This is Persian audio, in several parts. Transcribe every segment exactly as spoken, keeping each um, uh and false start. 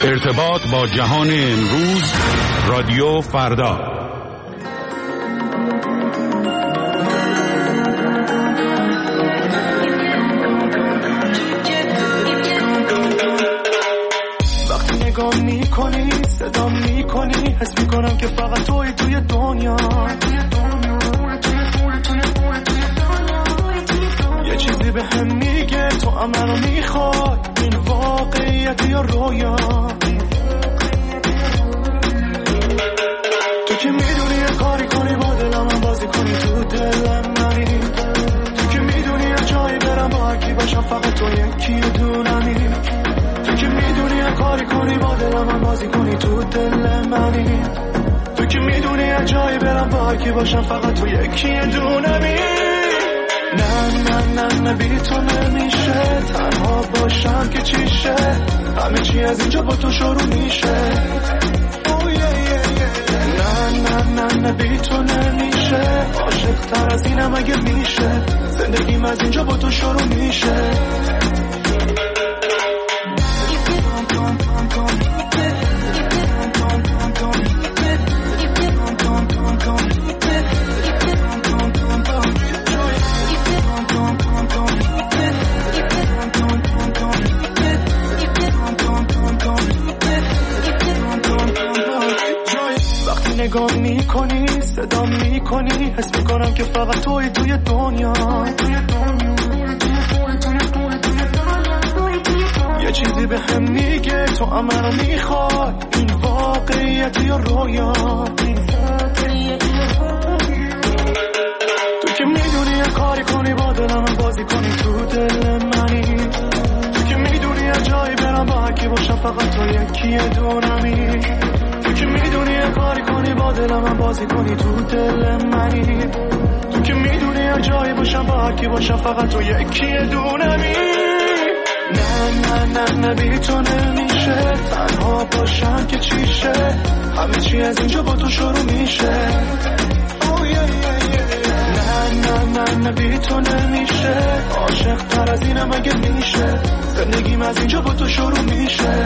ارتباط با جهان امروز، رادیو فردا. وقتی نگاه میکنی، صدا میکنی، حس میکنم که فقط توی توی دنیا. یه چیزی به هم میگه تو هم منو میخوای، این واقعیت یا رویا. تو که میدونی یه کاری کنی با دلم هم بازی کنی تو دلم منی. تو که میدونی یه جایی برم با هرکی باشم فقط تو یکی دونمی. تو که میدونی یه کاری کنی با دلم هم بازی کنی تو دل منی. تو که میدونی یه جایی برم با هرکی باشم فقط تو یکی دونمی. نه نه نه نه بی تو نمیشه، تنها باشم که چیشه، همه چی از اینجا با تو شروع میشه. نه نه نه نه بی تو نمیشه، عاشق تر از اینم اگه میشه، زندگیم از اینجا با تو شروع میشه. نگاه میکنی، صدا میکنی، حس میکنم که فقط توی توی دنیا. یه چیزی به هم میگه تو هم منو میخوای، این واقعیت یا رویا. تو که میدونی یه کاری کنی با دلم بازی کنی تو دل منی. تو که میدونی یه جایی برم با هرکی باشم فقط تو یکی دونمی. تو که میدونی یه کاری کنی با دلم هم بازی کنی تو دل منی. تو که میدونی یه جایی باشم با هرکی باشم فقط تو یکی دونمی. نه نه نه نه بی تو نمیشه، تنها باشم که چیشه، همه چی از اینجا با تو شروع میشه. نه نه نه نه بی تو نمیشه، عاشق تر از اینم اگه میشه، زندگیم از اینجا با تو شروع میشه.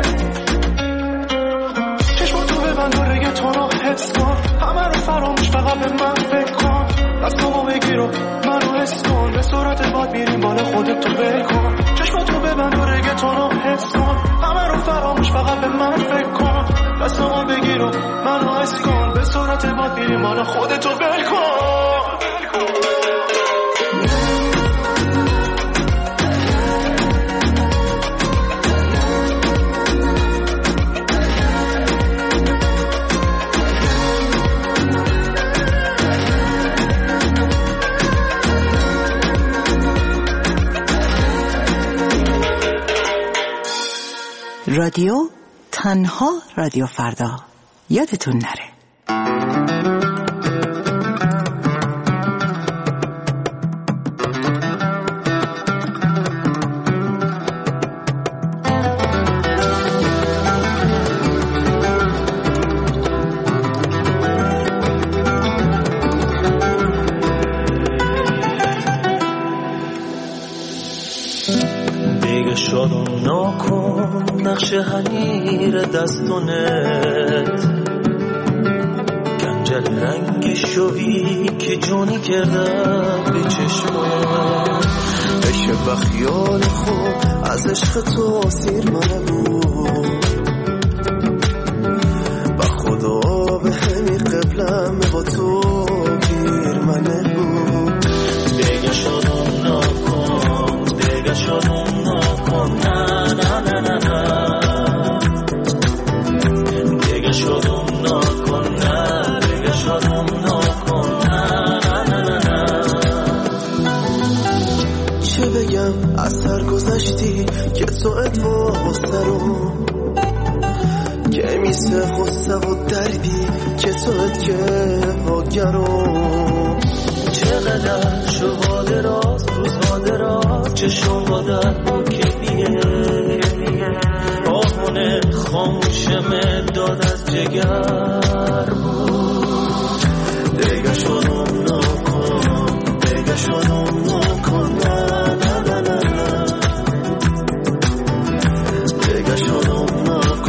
بنداره تو رو حس کن، همه رو فراموش فقط به من فکر کن. دستامو بگیر و منو حس کن، به صورت باد میریم بالا خودت تو ول کن. چشماتو ببند و رگتون رو حس کن، همه رو فراموش فقط به من فکر کن. دستامو بگیر و منو حس کن، به صورت باد میریم بالا خودت تو ول کن. رادیو تنها رادیو فردا، یادتون نره. دیگه شادم نکن نقش حنیر دستونت، گنجل رنگ شوی که جونی کردم به چشمات. بشه بخیال خوب از عشق تو سیر منه بود، با خدا به همی قبلم با تو گیر منه بود. دیگه شادم نکن، دیگه شادم نکن، نه نه نه نه نه. دیگه شادم نکن، نه دیگه شادم نکن، نه نه نه نه. چه بگم از سر گذشتی که تو ادوا سرو، که میسه غصه و دردی که تو اد که آگرو. چقدر شما دراز روزها دراز چشم با در با کلیه، آهونه خاموشم داد از جگر بود. دیگه شدم نکن، دیگه شدم نکن، نه نه نه نه. دیگه شدم نکن،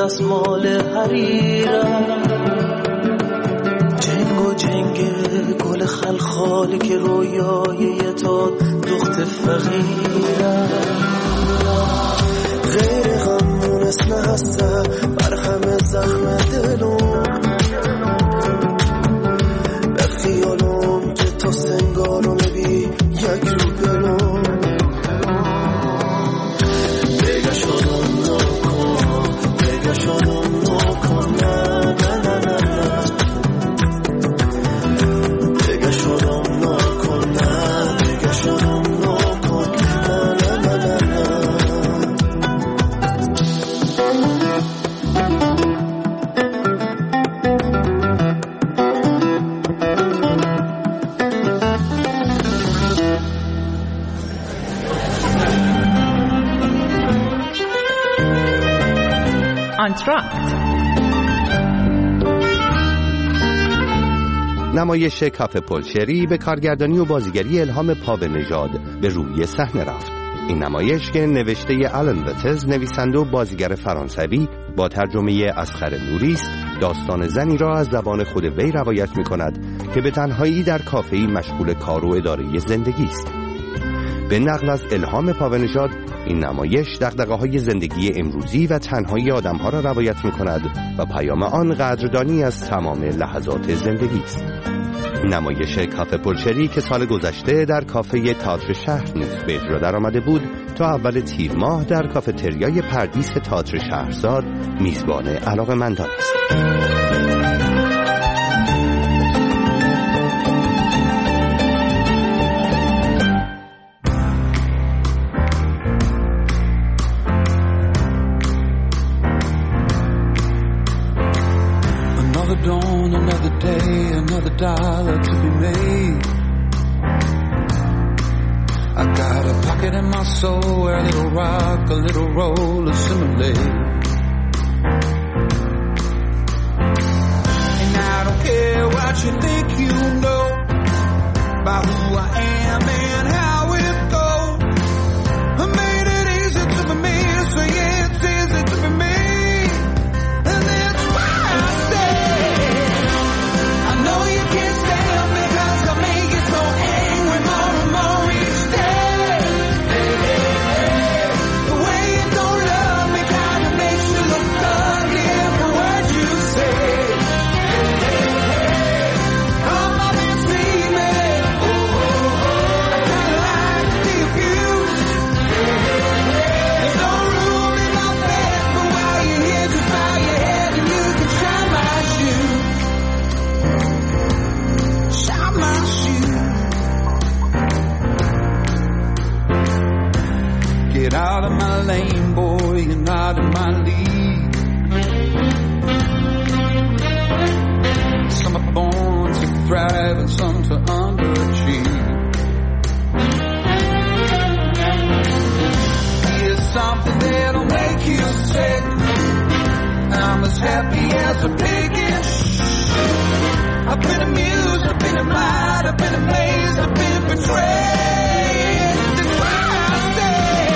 دستمال حریرم، جنگ و جنگ گل خلخالی که رویای یه تا دخت فقیرم. غیر غم مونست نهسته بر همه زخم دلم، به خیالم که تو سنگارو نبی یک رو بلوم. دیگه شدم نکن، دیگه شدم نکن، نه نه نه نه نه. دیگه شدم نکن، نه دیگه شدم نکن، نه نه نه نه نه. آنتراکت نمایش کافه پولشری به کارگردانی و بازیگری الهام پاونژاد به روی صحنه رفت. این نمایش که نوشته آلن وتز، نویسنده و بازیگر فرانسوی با ترجمه اصغر نوری است، داستان زنی را از زبان خود وی روایت می کند که به تنهایی در کافه‌ای مشغول کار و اداره زندگی است. به نقل از الهام پاونژاد، این نمایش دغدغه‌های زندگی امروزی و تنهایی آدم‌ها را روایت می‌کند و پیام آن قدردانی از تمام لحظات زندگی است. نمایش کافه پولشری که سال گذشته در کافه تئاتر شهر نیز به اجرا درآمده بود، تا اول تیر ماه در کافتریای پردیس تئاتر شهرزاد میزبان علاقه‌مندان است. Dawn, another day, another dollar to be made. I got a pocket in my soul where a little rock, a little roll assimilate. And I don't care what you think you know about who I am and how it goes. I made it easy to be me, so yeah, it's easy to be me. And that's why I say out of my lane, boy, you're not in my league. Some are born to thrive and some to underachieve. Here's something that'll make you sick. I'm as happy as a pig in shit. I've been amused, I've been admired, I've been amazed, I've been betrayed. That's why I say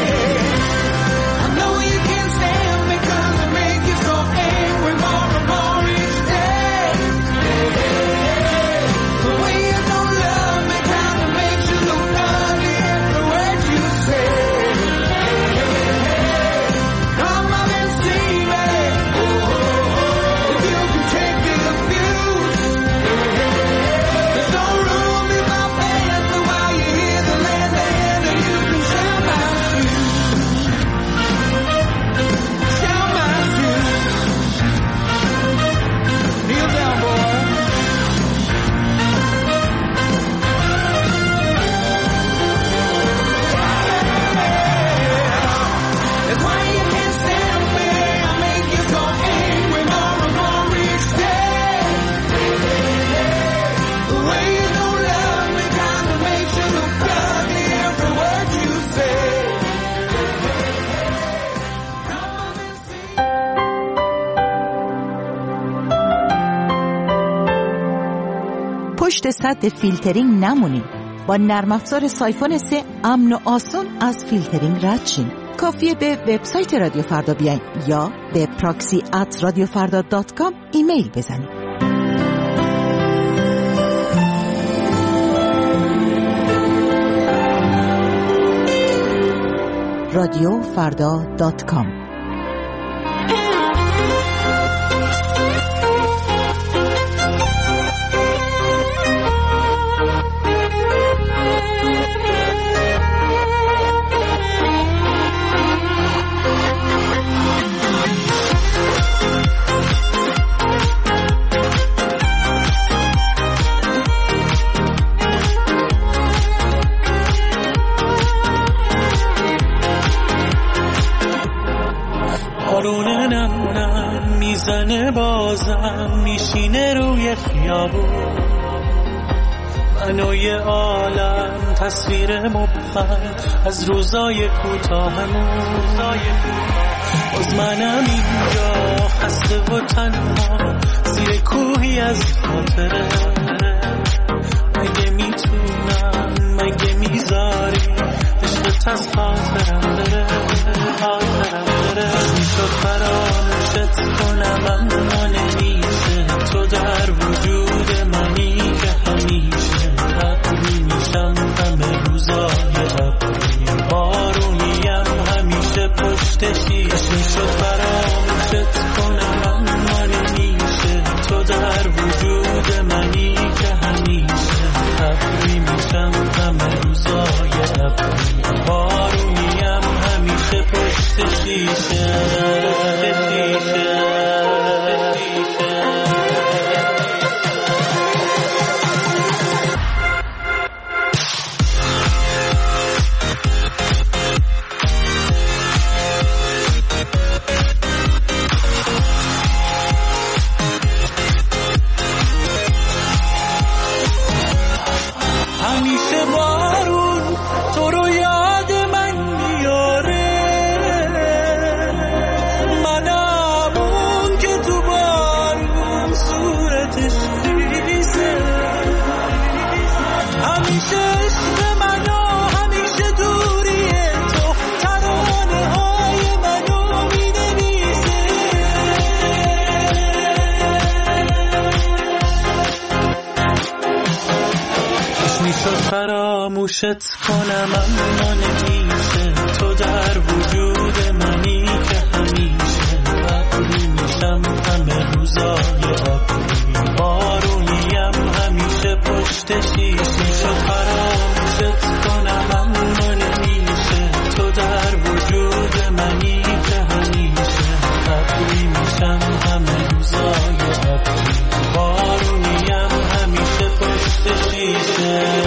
پشت سد فیلترینگ نمونید. با نرم افزار سایفون سه امن و آسون از فیلترینگ رد شین. کافیه به وبسایت رادیو فردا بیاین یا به پراکسی ات رادیو فردا دات کام ایمیل بزنید. رادیو فردا دات کام. میزنه بازم میشینه روی خیابون، منوی عالم تصویر مبهم از روزای کوتاهمون. باز منم اینجا خسته و تنها زیر کوهی از خاطره. مگه میتونم مگه میذاری عشقت از خاطرم بره، خاطرم بره. میشد فراموشت کنم اما نمیشه، تو در وجود منی که همیشه رقمی میشم همه روزای ابری، بارونیم همیشه پشت شیشه. میشد فراموشت کنم اما نمیشه، تو در وجود منی که همیشه رقمی میشم همه روزای ابری، بارونیم همیشه پشت شیشه. همیشه بارون تو رو یاد من میاره، منم اون که تو بارون صورتش خیزه. همیشه عشق منو همیشه دوریه، تو ترانه های منو می نویسه. میشد فراموشت کنم اما نمیشه، تو در وجود منی که همیشه ابری میشم همه روزای ابری، بارونیم همیشه پشت شیشه. میشد فراموشت کنم اما نمیشه، تو در وجود منی که همیشه ابری میشم همه روزای ابری، بارونیم همیشه پشت شیشه.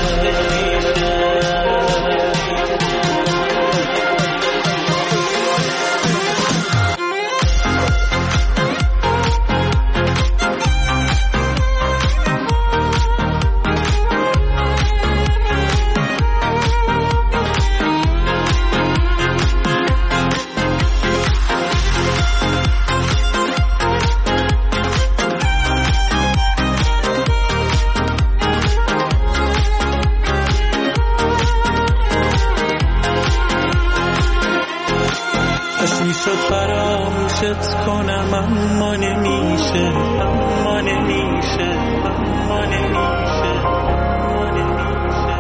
میشد فراموشت کنم اما نمیشه، اما نمیشه، اما نمیشه، اما نمیشه.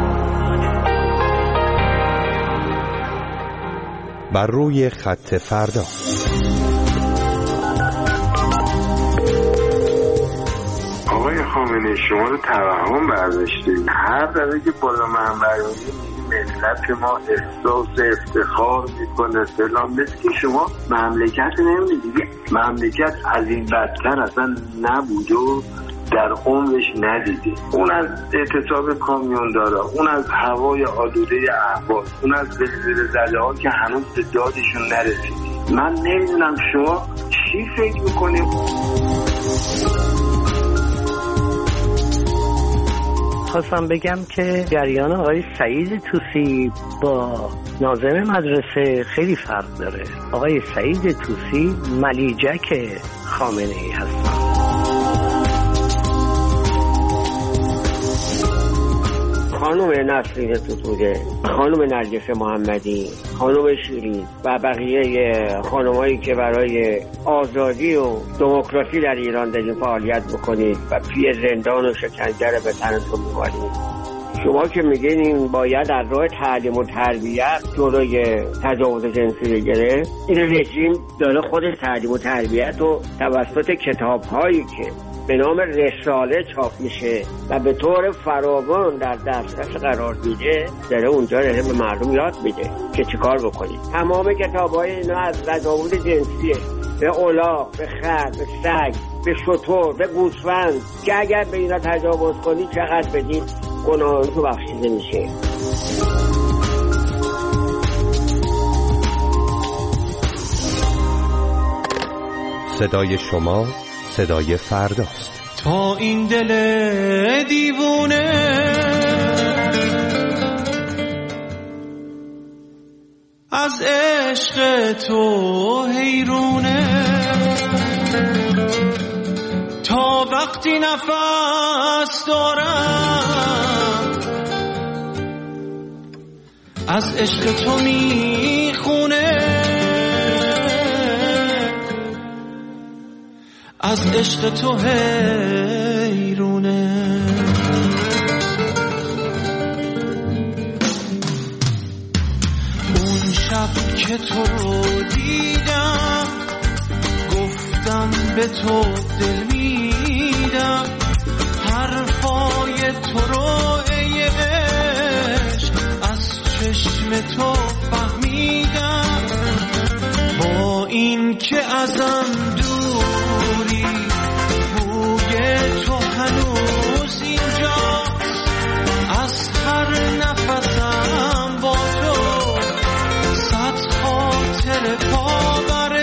بر روی خط فردا. آقای خامنه‌ای شما رو توهم برداشتید. هر دفعه که بالا منبر می‌بینید ملت ما احساس افتخار میکنه فلان، مثل که شما مملکت نمیدید. مملکت از این بدتر اصلا نبود و در عمرش ندیده. اون از اعتصاب کامیوندارا، اون از هوای آلوده اهواز، اون از زلزله زده‌ها که هنوز به دادشون نرسید. من نمیدونم شما چی فکر میکنید. خواستم بگم که جریان آقای سعید طوسی با ناظم مدرسه خیلی فرق داره. آقای سعید طوسی ملیجک خامنه‌ای هستن. خانم نسرین ستوده، خانم نرگس محمدی، خانم شیرین و بقیه خانمایی که برای آزادی و دموکراسی در ایران دارین فعالیت بکنید و پی زندان و شکنجه رو به تنتون می‌کنید. شما که میگین این باید از راه تعلیم و تربیت جلوی تجاوز جنسی بگیره، این رژیم داره خودش تعلیم و تربیت و توسط کتاب‌هایی که به نام رساله چاپ میشه و به طور فراوان در دسترس قرار میده، داره اونجا داره به مردم یاد میده که چیکار بکنید. تمام کتاب‌های اینا از تجاوز جنسیه، به الاغ، به خر، به سگ، به شتر، به گوسفند، که اگر به اینا تجاوز کنید چقدر بدید گناهانتون بخشیده میشه. صدای شما صدای فرداست. تا این دل دیوونه از عشق تو حیرونه، تا وقتی نفس دارم از عشق تو میخونه، از عشق تو حیرونه. اون شب که تو رو دیدم گفتم به تو دل میدم، حرفای تو رو ای عشق از چشم تو فهمیدم. با این که ازم دوری بوی تو هنوز اینجاست، از هر نفسم با تو صد خاطر پاور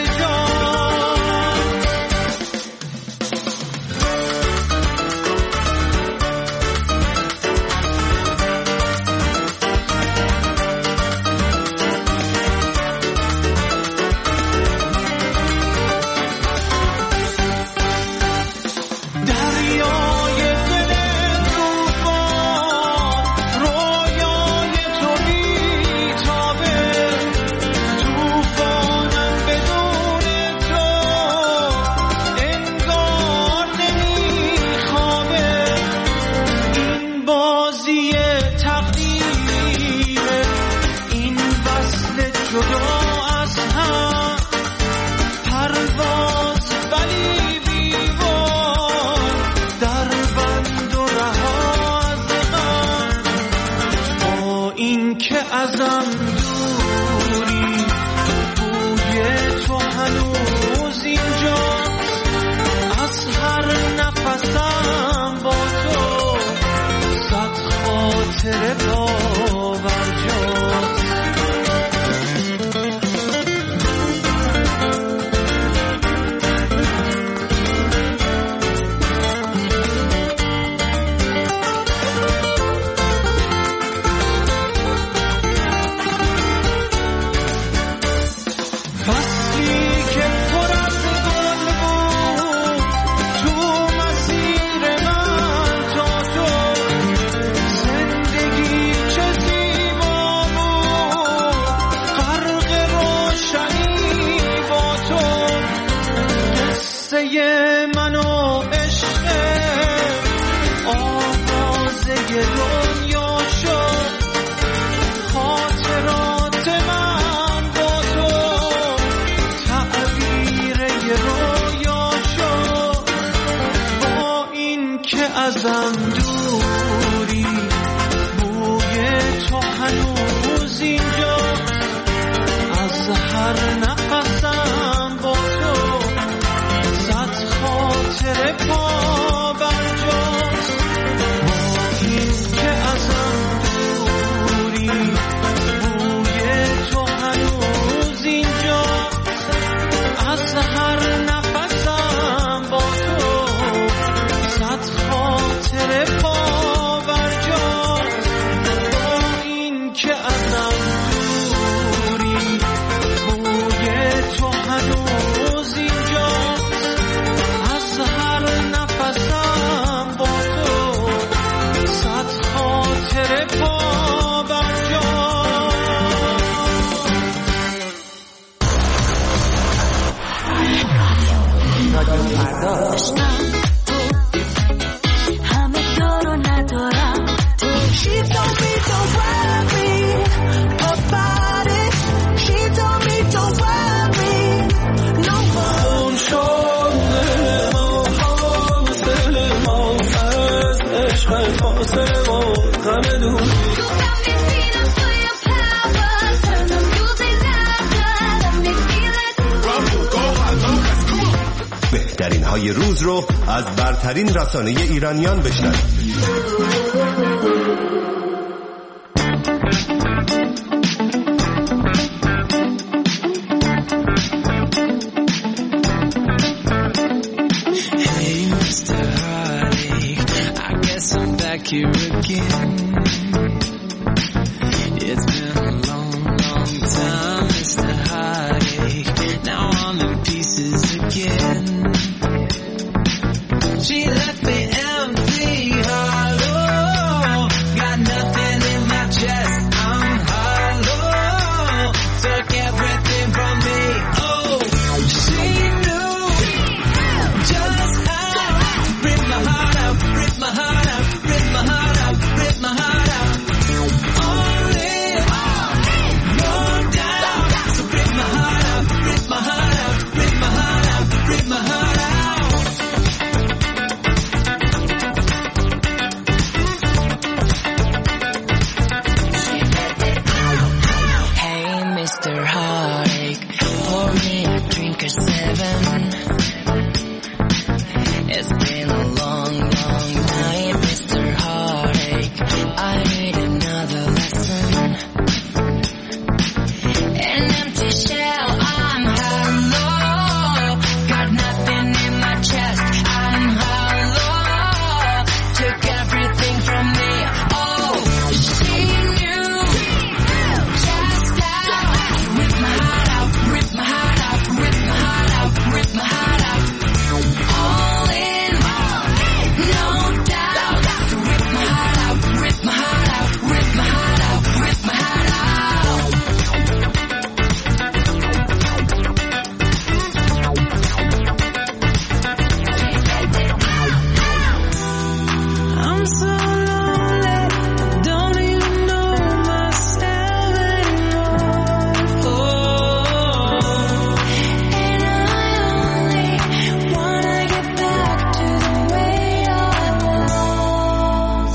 هر نفسم با تو صد خاطر پا رادیو فردا. بهترین های روز رو از برترین رسانه ایرانیان بشنوید. Here again. It's been a long, long time, Mister Heartache. Now I'm in pieces again. She left me empty, hollow. Got nothing in my chest, I'm hollow. Took everything from me. Oh, she knew just how to rip my heart out, rip my heart out. My heart out, rip my heart out. All in, no doubt. So rip my heart out, rip my heart out, rip my heart out, rip my heart out. Hey, Mister Heartache, pour me a drink or seven. It's been a long, long night, Mister I need another lesson. An empty shell, I'm hollow. Got nothing in my chest, I'm hollow. Took everything from me. Oh, she knew just how to rip my heart out, rip my heart out, rip my heart out, rip my heart out. All in, no doubt. So rip my heart out. Rip my heart out, rip my heart out, rip my heart out. I'm so lonely, don't even know myself anymore. Oh, and I only wanna get back to the way I was.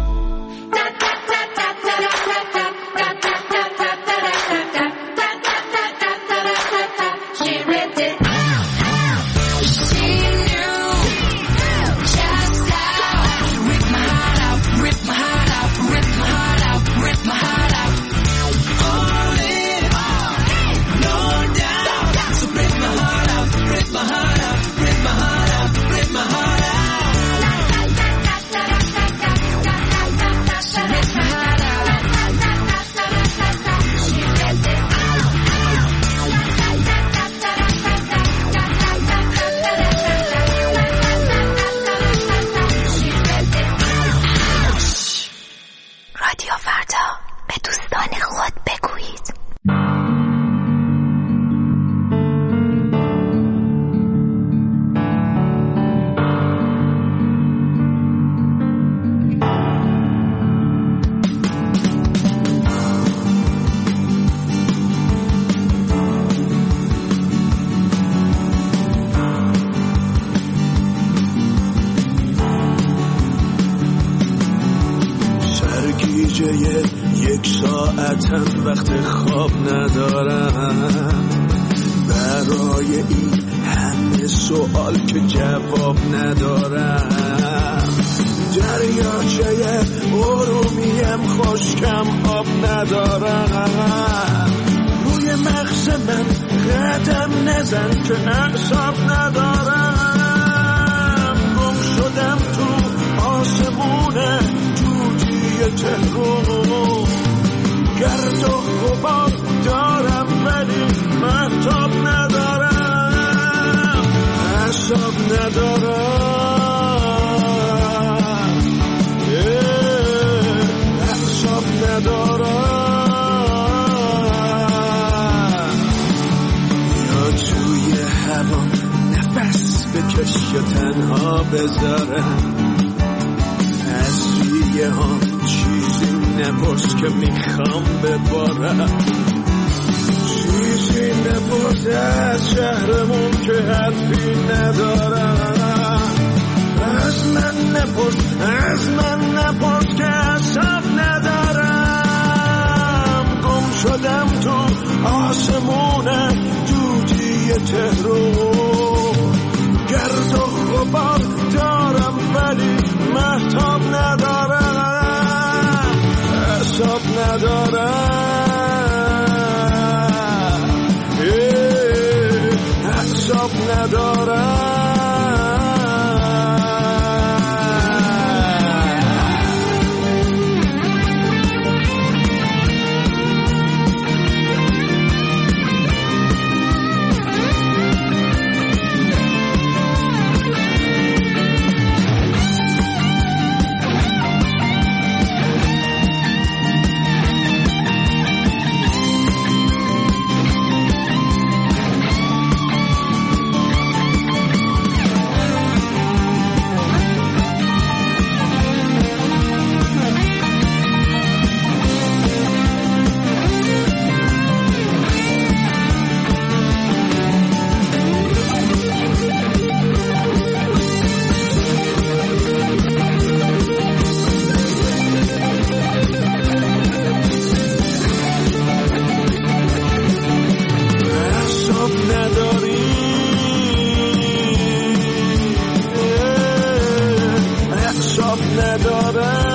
She ripped it out. She knew just how to rip my heart out, rip my heart out, rip my heart out, rip my heart out. All in, no doubt. So rip my heart out, rip my heart out, rip my heart out, rip my heart out. She ripped my heart out. She ripped it out. رادیو فردا، به دوستان خود بگویید. سرگیجه یک ساعتم وقت خواب ندارم، برای این همه سوال که جواب ندارم. دریاچه ارومیم خشکم آب ندارم. روی مغز من قدم نزن که اعصاب ندارم. گم شدم تو آسمون جوجی تهران، گرد و غبار دارم ولی مهتاب ندارم، اعصاب ندارم، اعصاب ندارم. یا توی هوا نفس عشق تنها بذارم. از ریه هم چیزی نپرس که میخوام ببارم، چیزی نپرس از شهرمون که حرفی ندارم. از من نپرس، از من نپرس که حساب ندارم. گم شدم تو آسمون دودی تهران، گرد و غبار دارم ولی مهتاب ندارم، حساب ندارم، حساب ندارم. نداره